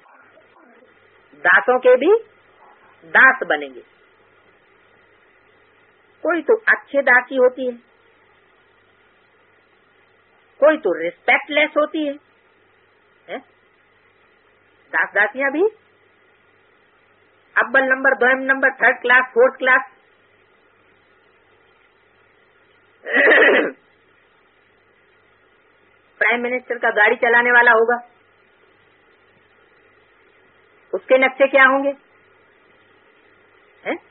दासों के भी दास बनेंगे। कोई तो अच्छे दासी होती है, कोई तो रिस्पेक्टलेस होती है, दास दासियां भी अव्वल नंबर, द्वितीय नंबर, third class, fourth class. Prime minister का गाड़ी चलाने वाला होगा, उसके नक्शे क्या होंगे? हैं?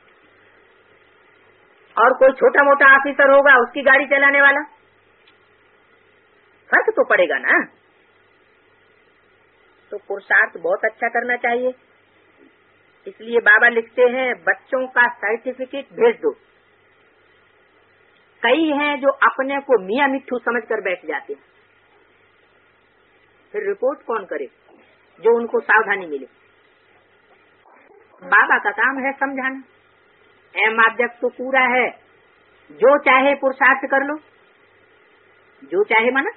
और कोई छोटा मोटा ऑफिसर होगा, उसकी गाड़ी चलाने वाला, फर्क तो पड़ेगा ना। तो पुरुषार्थ बहुत अच्छा करना चाहिए। इसलिए बाबा लिखते हैं बच्चों का सर्टिफिकेट भेज दो। कई हैं जो अपने को मियां मिट्ठू समझ कर बैठ जाते हैं, फिर रिपोर्ट कौन करे जो उनको सावधानी मिले। बाबा का काम है समझाना। एम ऑब्जेक्ट तो पूरा है, जो चाहे पुरुषार्थ कर लो, जो चाहे माना।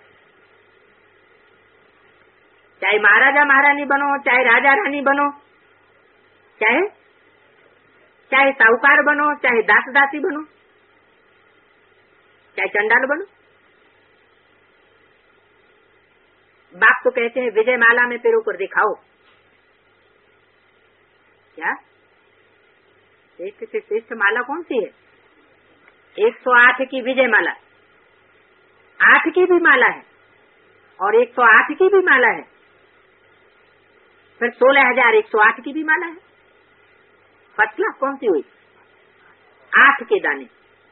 चाहे महाराजा महारानी बनो, चाहे राजा रानी बनो, चाहे साहूकार बनो, चाहे दास दासी बनो, चाहे चंडाल बनो। बाप तो कहते हैं विजय माला में पैरों पर दिखाओ। क्या श्रेष्ठ से श्रेष्ठ माला कौन सी है? 108 की विजय माला, 8 की भी माला है और 108 की भी माला है, फिर 16,108 की भी माला है। फर्स्ट क्लास कौन सी हुई? 8 के दाने,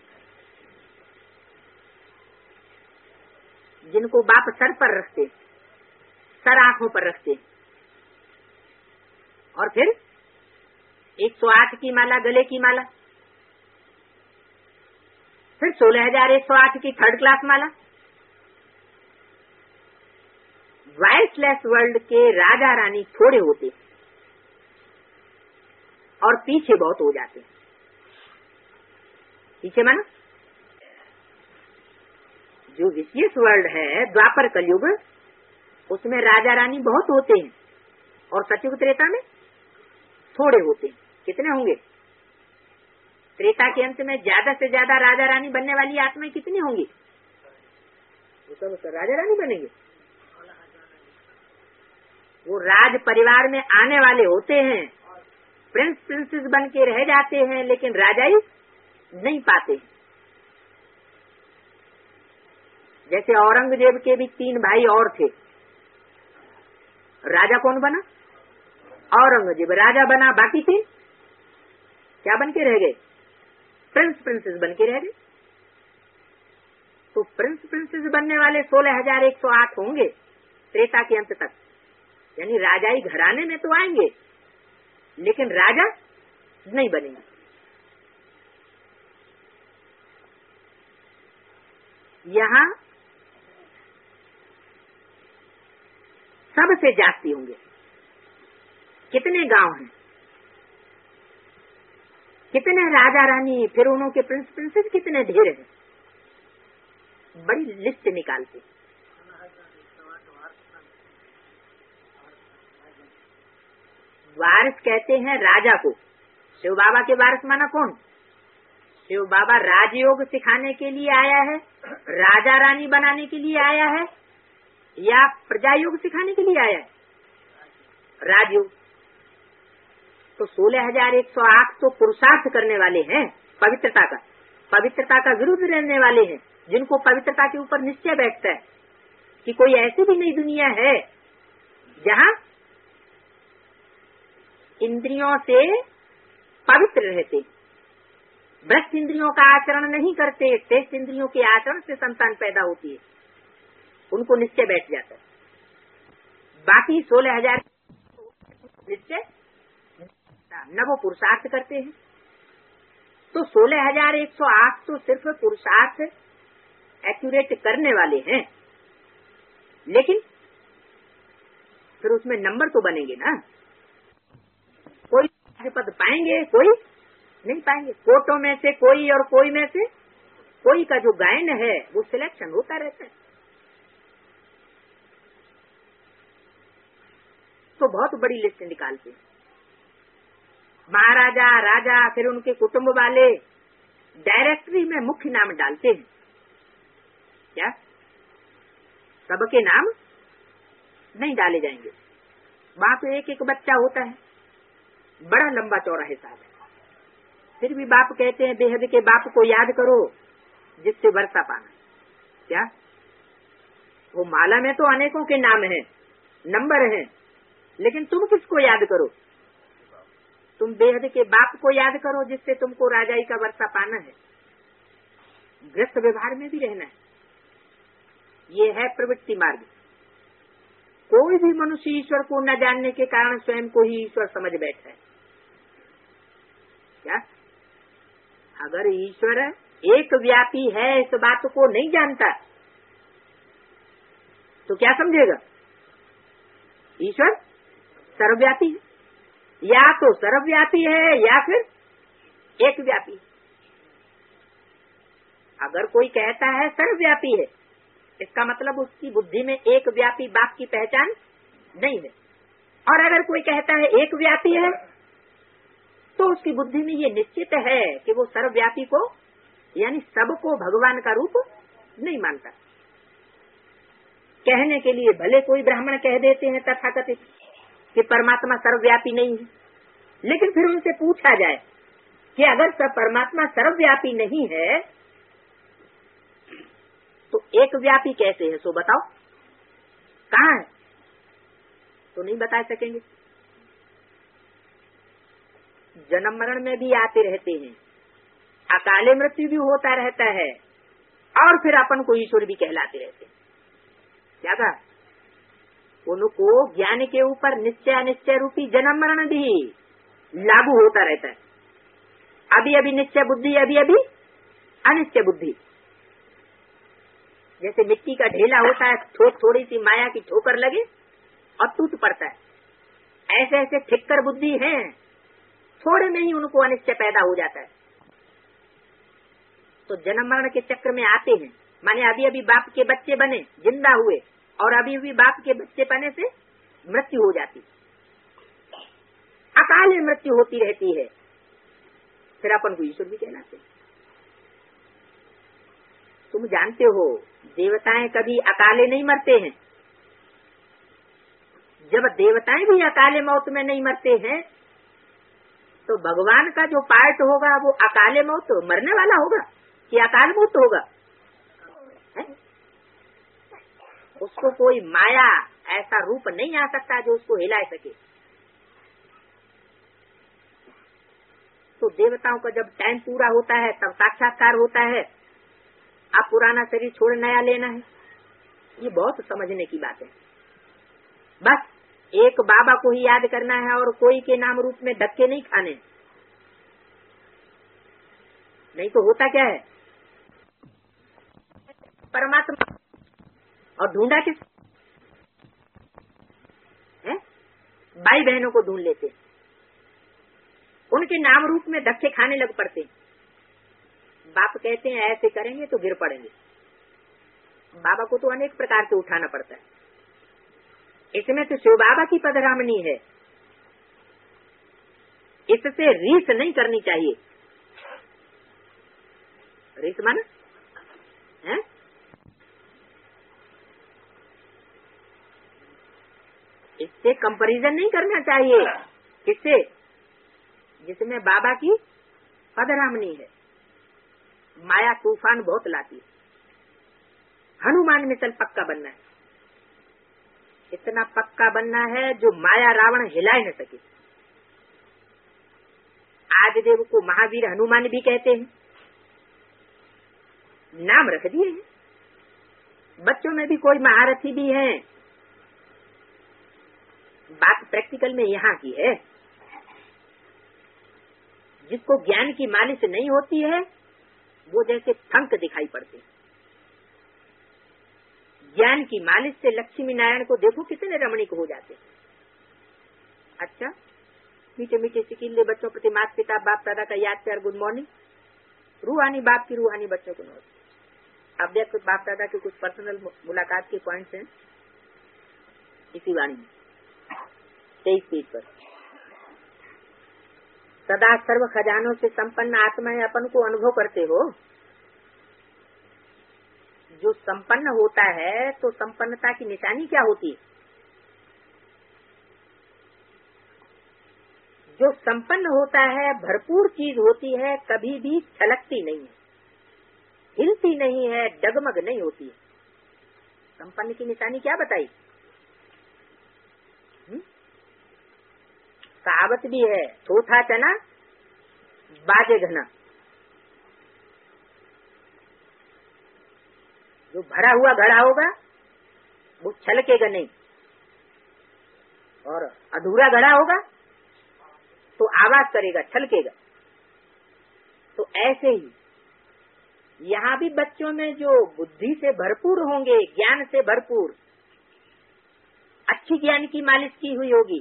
जिनको बाप सर पर रखते, सर आंखों पर रखते, और फिर 108 की माला, गले की माला, फिर 16,108 की थर्ड क्लास माला। वाइसलेस वर्ल्ड के राजा रानी थोड़े होते और पीछे बहुत हो जाते। पीछे माना जो विशेष वर्ल्ड है द्वापर कलयुग, उसमें राजा रानी बहुत होते हैं और सतयुग त्रेता में थोड़े होते हैं। कितने होंगे? त्रेता के अंत में ज्यादा से ज्यादा राजा रानी बनने वाली आत्माएं कितनी होंगी? वो सब राजा रानी बनेंगे। वो राज परिवार में आने वाले होते हैं, प्रिंस प्रिंसेस बन के रह जाते हैं, लेकिन राजाई नहीं पाते। जैसे औरंगजेब के भी 3 भाई और थे, राजा कौन बना? औरंगजेब राजा बना, बाकी 3 क्या बन के रह गए? प्रिंस प्रिंसेस बन के रह गए। तो प्रिंस प्रिंसेस बनने वाले 16,108 होंगे त्रेता के अंत तक, यानी राजाई घराने में तो आएंगे लेकिन राजा नहीं बनेंगे। यहाँ सबसे जास्ती होंगे। कितने गांव हैं, कितने राजा रानी, फिर उन्हों के प्रिंस प्रिंसेस कितने ढेर हैं, बड़ी लिस्ट निकालते। वारिस कहते हैं राजा को। शिव बाबा के वारिस माना कौन? शिव बाबा राजयोग सिखाने के लिए आया है, राजा रानी बनाने के लिए आया है, या प्रजा योग सिखाने के लिए आया है? राजयोग। तो 16,108 तो पुरुषार्थ करने वाले हैं, पवित्रता का विरुद्ध रहने वाले हैं, जिनको पवित्रता के ऊपर निश्चय बैठता है कि कोई ऐसी भी नई दुनिया है जहाँ इंद्रियों से पवित्र रहते, भ्रष्ट इंद्रियों का आचरण नहीं करते, श्रेष्ठ इंद्रियों के आचरण से संतान पैदा होती है, उनको निश्चय बैठ जाता है। बाकी 16,000 निश्चय न वो पुरुषार्थ करते हैं। तो 16,108 तो सिर्फ पुरुषार्थ एक्यूरेट करने वाले हैं, लेकिन फिर उसमें नंबर तो बनेंगे ना। कोई पद पाएंगे, कोई नहीं पाएंगे। कोटों में से कोई और कोई में से कोई का जो गायन है वो सिलेक्शन होता रहता है। तो बहुत बड़ी लिस्ट निकालते हैं। महाराजा, राजा, फिर उनके कुटुंब वाले डायरेक्टरी में मुख्य नाम डालते हैं। क्या सबके नाम नहीं डाले जाएंगे? वहां तो एक एक बच्चा होता है, बड़ा लंबा चौड़ा हिसाब है। फिर भी बाप कहते हैं बेहद के बाप को याद करो जिससे वर्षा पाना। क्या वो माला में तो अनेकों के नाम हैं, नंबर हैं, लेकिन तुम किसको याद करो? तुम बेहद के बाप को याद करो जिससे तुमको राजाई का वर्षा पाना है, गृहस्थ व्यवहार में भी रहना है। ये है प्रवृत्ति मार्ग। कोई भी मनुष्य ईश्वर को न जानने के कारण स्वयं को ही ईश्वर समझ बैठा है। क्या? अगर ईश्वर एक व्यापी है इस बात को नहीं जानता तो क्या समझेगा? ईश्वर सर्वव्यापी है, या तो सर्वव्यापी है या फिर एक व्यापी। अगर कोई कहता है सर्वव्यापी है, इसका मतलब उसकी बुद्धि में एक व्यापी बाप की पहचान नहीं है। और अगर कोई कहता है एक व्यापी है, तो उसकी बुद्धि में ये निश्चित है कि वो सर्वव्यापी को यानी सबको भगवान का रूप नहीं मानता। कहने के लिए भले कोई ब्राह्मण कह देते हैं तथाकथित कि परमात्मा सर्वव्यापी नहीं है, लेकिन फिर उनसे पूछा जाए कि अगर परमात्मा सर्वव्यापी नहीं है तो एक व्यापी कैसे है, सो बताओ कहाँ है? तो नहीं बता सकेंगे। जन्म मरण में भी आते रहते हैं, अकाले मृत्यु भी होता रहता है, और फिर अपन को ईश्वर भी कहलाते रहते हैं। क्या कहा? उनको ज्ञान के ऊपर निश्चय अनिश्चय रूपी जन्म मरण भी लागू होता रहता है। अभी अभी निश्चय बुद्धि, अभी अभी अनिश्चय बुद्धि। जैसे मिट्टी का ढेला होता है, थोड़ी सी माया की ठोकर लगे और टूट पड़ता है, ऐसे ऐसे ठिक्कर बुद्धि है, थोड़े में ही उनको अनिश्चय पैदा हो जाता है। तो जन्म मरण के चक्र में आते हैं, माने अभी अभी बाप के बच्चे बने, जिंदा हुए, और अभी अभी बाप के बच्चे बने से मृत्यु हो जाती, अकाल मृत्यु होती रहती है। फिर अपन को ईश्वर भी कहलाते। तुम जानते हो देवताएं कभी अकाले नहीं मरते हैं। जब देवताएं भी अकाले मौत में नहीं मरते हैं तो भगवान का जो पार्ट होगा वो अकाले मौत मरने वाला होगा कि अकाल मौत होगा? है? उसको कोई माया ऐसा रूप नहीं आ सकता जो उसको हिला सके। तो देवताओं का जब टाइम पूरा होता है तब साक्षात्कार होता है, अब पुराना शरीर छोड़ नया लेना है। ये बहुत समझने की बात है। बस एक बाबा को ही याद करना है और कोई के नाम रूप में धक्के नहीं खाने। नहीं तो होता क्या है, परमात्मा और ढूंढा किस है? भाई बहनों को ढूंढ लेते, उनके नाम रूप में धक्के खाने लग पड़ते। बाप कहते हैं ऐसे करेंगे तो गिर पड़ेंगे। बाबा को तो अनेक प्रकार से उठाना पड़ता है। इसमें तो शिव बाबा की पधरामनी है, इससे रीस नहीं करनी चाहिए। रीस माना है? इससे कंपैरिजन नहीं करना चाहिए। किससे? जिसमें बाबा की पधरामनी है। माया तूफान बहुत लाती है। हनुमान मिसल पक्का बनना है, इतना पक्का बनना है जो माया रावण हिला न सके। आज देव को महावीर हनुमान भी कहते हैं, नाम रख दिए हैं। बच्चों में भी कोई महारथी भी है। बात प्रैक्टिकल में यहाँ की है। जिसको ज्ञान की मालिश नहीं होती है वो जैसे फंक दिखाई पड़ते। ज्ञान की मालिश से लक्ष्मी नारायण को देखो कितने रमणीक हो जाते। अच्छा, मीठे मीठे सिकीले बच्चों प्रति माता पिता बाप दादा का याद प्यार, गुड मॉर्निंग। रूहानी बाप की रूहानी बच्चों को नमस्ते। अब देखो बाप दादा के कुछ पर्सनल मुलाकात के पॉइंट्स हैं इसी वाणी में 23 पेज पर। सदा सर्व खजानों से संपन्न आत्माएं अपन को अनुभव करते हो। जो संपन्न होता है तो संपन्नता की निशानी क्या होती है? जो संपन्न होता है, भरपूर चीज होती है, कभी भी छलकती नहीं है, हिलती नहीं है, डगमग नहीं होती है। संपन्न की निशानी क्या बताई? कहावत भी है, थोथा चना बाजे घना। जो भरा हुआ घड़ा होगा वो छलकेगा नहीं, और अधूरा घड़ा होगा तो आवाज करेगा, छलकेगा। तो ऐसे ही यहाँ भी बच्चों में जो बुद्धि से भरपूर होंगे, ज्ञान से भरपूर, अच्छी ज्ञान की मालिश की हुई होगी,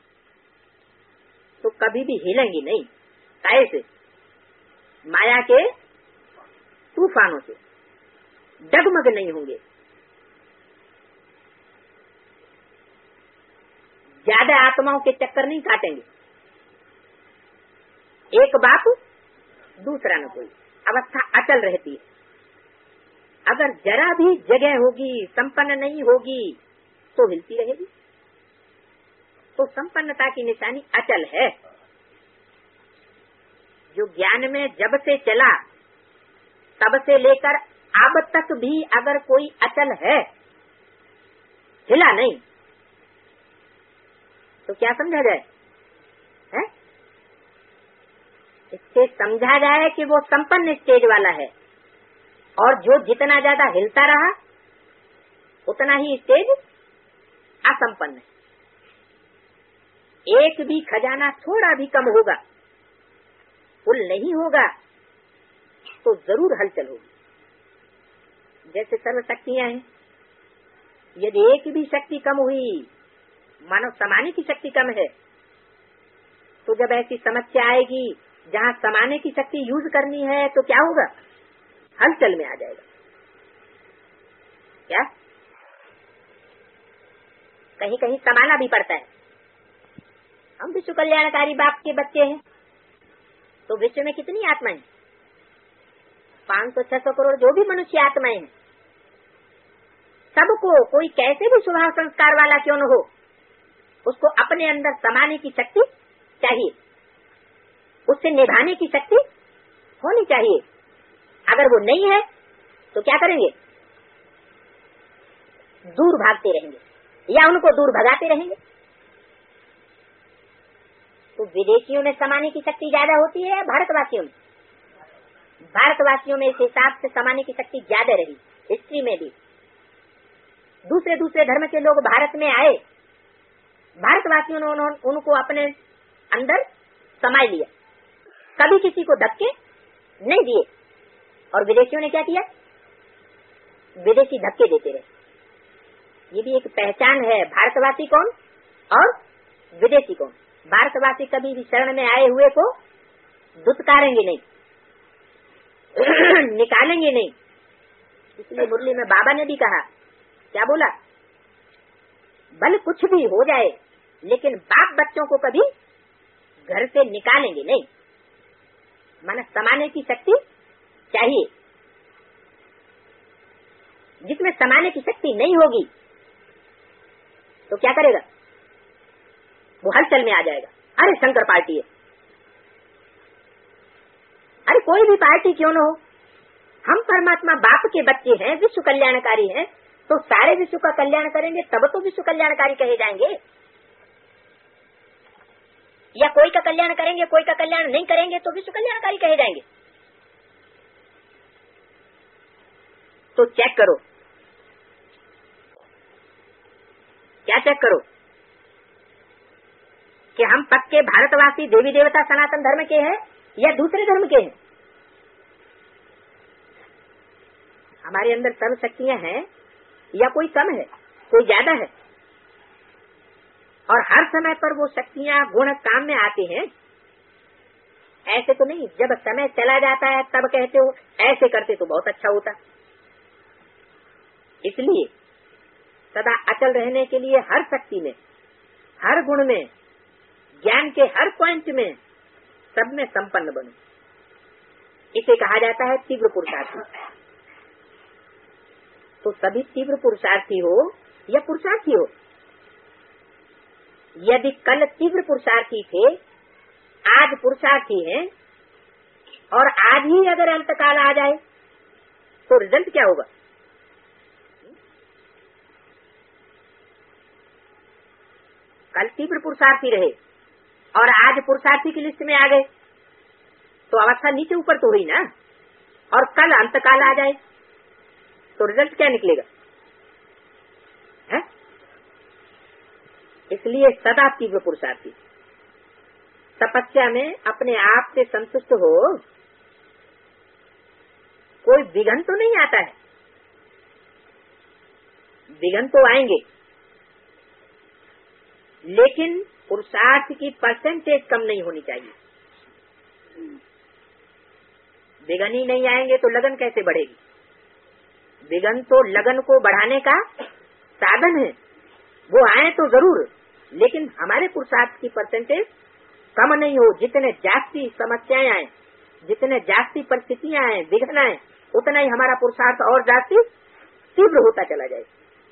तो कभी भी हिलेंगी नहीं। कैसे? माया के तूफानों से डगमग नहीं होंगे। ज्यादा आत्माओं के चक्कर नहीं काटेंगे। एक बाप दूसरा न कोई, अवस्था अचल रहती है। अगर जरा भी जगह होगी, संपन्न नहीं होगी, तो हिलती रहेगी। तो संपन्नता की निशानी अचल है। जो ज्ञान में जब से चला तब से लेकर अब तक भी अगर कोई अचल है, हिला नहीं, तो क्या समझा जाए? है? इससे समझा जाए कि वो संपन्न स्टेज वाला है, और जो जितना ज्यादा हिलता रहा उतना ही स्टेज असंपन्न है। एक भी खजाना थोड़ा भी कम होगा, फुल नहीं होगा, तो जरूर हलचल होगी। जैसे सर्व शक्तियां हैं, यदि एक भी शक्ति कम हुई, मानो समाने की शक्ति कम है, तो जब ऐसी समस्या आएगी जहाँ समाने की शक्ति यूज करनी है, तो क्या होगा? हलचल में आ जाएगा। क्या? कहीं कहीं समाना भी पड़ता है। हम विश्व कल्याणकारी बाप के बच्चे हैं, तो विश्व में कितनी आत्माएं? 500-600 करोड़ जो भी मनुष्य आत्माएं हैं, सबको कोई कैसे भी स्वभाव संस्कार वाला क्यों न हो, उसको अपने अंदर समाने की शक्ति चाहिए, उससे निभाने की शक्ति होनी चाहिए। अगर वो नहीं है तो क्या करेंगे? दूर भागते रहेंगे या उनको दूर भगाते रहेंगे। तो विदेशियों में समाने की शक्ति ज्यादा होती है या भारतवासियों में? भारतवासियों में इस हिसाब से समाने की शक्ति ज्यादा रही। हिस्ट्री में भी दूसरे दूसरे धर्म के लोग भारत में आए, भारतवासियों ने उनको अपने अंदर समाये लिया, कभी किसी को धक्के नहीं दिए। और विदेशियों ने क्या किया? विदेशी धक्के देते रहे। ये भी एक पहचान है, भारतवासी कौन और विदेशी कौन। भारतवासी कभी भी शरण में आए हुए को दुत्कारेंगे नहीं, निकालेंगे नहीं। इसलिए मुरली में बाबा ने भी कहा, क्या बोला? भले कुछ भी हो जाए, लेकिन बाप बच्चों को कभी घर से निकालेंगे नहीं। माना समाने की शक्ति चाहिए। जिसमें समाने की शक्ति नहीं होगी तो क्या करेगा? वो हलचल में आ जाएगा। अरे शंकर पार्टी है, अरे कोई भी पार्टी क्यों न हो, हम परमात्मा बाप के बच्चे हैं, विश्व कल्याणकारी हैं, तो सारे विश्व का कल्याण करेंगे तब तो विश्व कल्याणकारी कहे जाएंगे। या कोई का कल्याण करेंगे, कोई का कल्याण नहीं करेंगे तो विश्व कल्याणकारी कहे जाएंगे। तो चेक करो, क्या चेक करो कि हम पक्के भारतवासी देवी देवता सनातन धर्म के हैं या दूसरे धर्म के हैं। हमारे अंदर सर्व शक्तियां हैं या कोई कम है, कोई ज्यादा है। और हर समय पर वो शक्तियां गुण काम में आते हैं, ऐसे तो नहीं। जब समय चला जाता है तब कहते हो ऐसे करते तो बहुत अच्छा होता। इसलिए सदा अचल रहने के लिए हर शक्ति में, हर गुण में, ज्ञान के हर पॉइंट में, सब में संपन्न बनो। इसे कहा जाता है तीव्र पुरुषार्थी। तो सभी तीव्र पुरुषार्थी हो या पुरुषार्थी हो। यदि कल तीव्र पुरुषार्थी थे, आज पुरुषार्थी हैं, और आज ही अगर अंतकाल आ जाए तो रिजल्ट क्या होगा? कल तीव्र पुरुषार्थी रहे और आज पुरुषार्थी की लिस्ट में आ गए तो अवस्था नीचे ऊपर तो हुई ना। और कल अंतकाल आ जाए तो रिजल्ट क्या निकलेगा? है? इसलिए सदा तीव्र पुरुषार्थी, तपस्या में अपने आप से संतुष्ट हो, कोई विघ्न तो नहीं आता है। विघ्न तो आएंगे, लेकिन पुरुषार्थ की परसेंटेज कम नहीं होनी चाहिए। विघ्न ही नहीं आएंगे तो लगन कैसे बढ़ेगी? विघ्न तो लगन को बढ़ाने का साधन है, वो आए तो जरूर, लेकिन हमारे पुरुषार्थ की परसेंटेज कम नहीं हो। जितने जास्ती समस्याएं आए, जितने जास्ती परिस्थितियां आए, विघ्न आए, उतना ही हमारा पुरुषार्थ और जास्ती तीव्र होता चला जाए।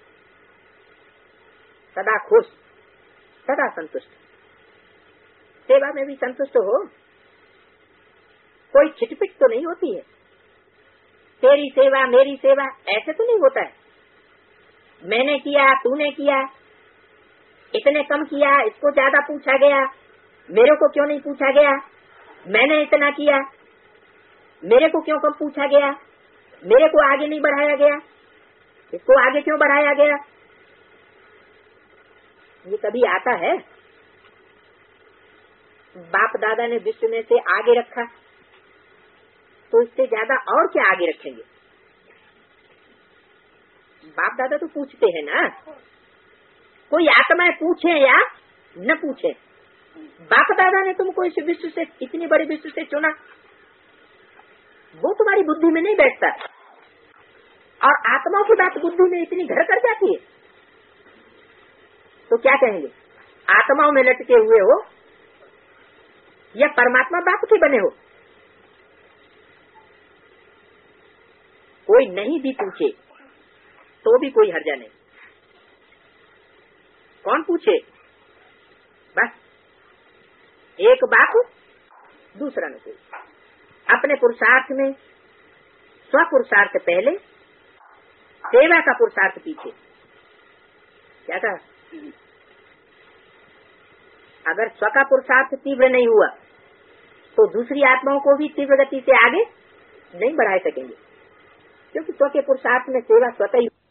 सदा खुश, सदा संतुष्ट, सेवा में भी संतुष्ट हो। कोई छिटपिट तो नहीं होती है, तेरी सेवा मेरी सेवा ऐसे तो नहीं होता है। मैंने किया, तूने किया, इतने कम किया, इसको ज्यादा पूछा गया, मेरे को क्यों नहीं पूछा गया, मैंने इतना किया, मेरे को क्यों कम पूछा गया, मेरे को आगे नहीं बढ़ाया गया, इसको आगे क्यों बढ़ाया गया। ये कभी आता है? बाप दादा ने विश्व में से आगे रखा, तो इससे ज्यादा और क्या आगे रखेंगे। बाप दादा तो पूछते हैं ना, कोई आत्माएं पूछे या न पूछे, बाप दादा ने तुमको इस विश्व से, इतनी बड़ी विश्व से चुना, वो तुम्हारी बुद्धि में नहीं बैठता। और आत्माओं की बात बुद्धि में इतनी घर कर जाती है, तो क्या कहेंगे? आत्माओं में लटके हुए हो या परमात्मा बाप के बने हो। कोई नहीं भी पूछे तो भी कोई हर्जा नहीं। कौन पूछे? बस एक बाप, दूसरा न कोई। अपने पुरुषार्थ में स्व पुरुषार्थ पहले, सेवा का पुरुषार्थ पीछे। क्या कहा? अगर स्व का पुरुषार्थ तीव्र नहीं हुआ तो दूसरी आत्माओं को भी तीव्र गति से आगे नहीं बढ़ा सकेंगे, क्योंकि स्व के पुरुषार्थ में सेवा स्वतः ही